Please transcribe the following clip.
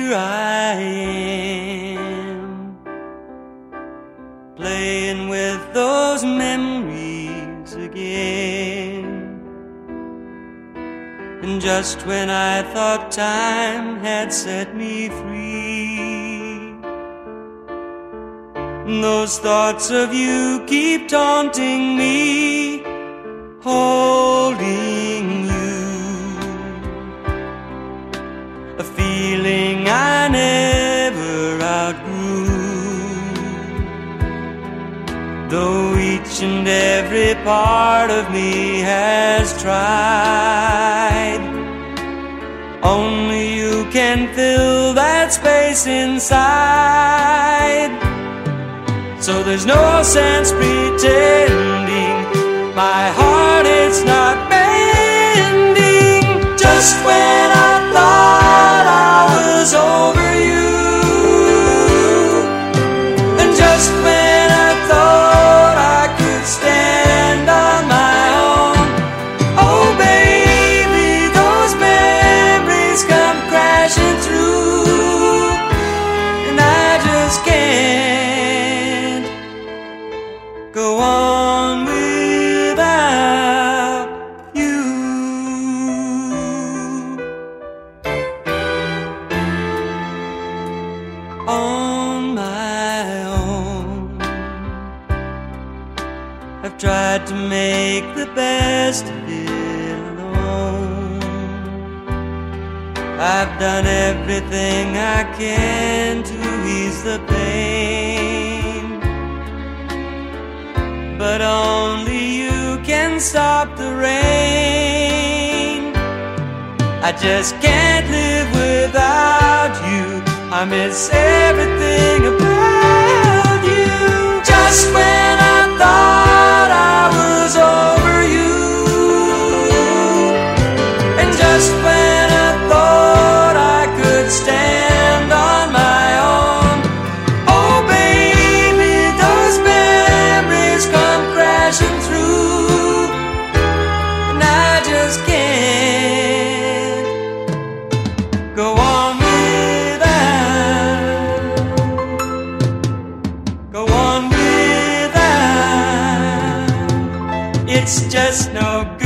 here I am, playing with those memories again. And just when I thought time had set me free, those thoughts of you keep taunting me, holding you, a feeling I never outgrew. Though each and every part of me has tried, only you can fill that space inside. So there's no sense pretending my heart it's not bending. Just when I thought I was over you, and just when I thought I could stand on my own, oh baby, those memories come crashing through, and I just can't go on without you. On my own, I've tried to make the best of it alone. I've done everything I can to ease the pain, but only you can stop the rain. I just can't live without you. I miss everything about you. Just when I thought I was over you, and just when I thought I could stand on my own, oh baby, those memories come crashing through, and I just can't go on without, go on without. It's just no good.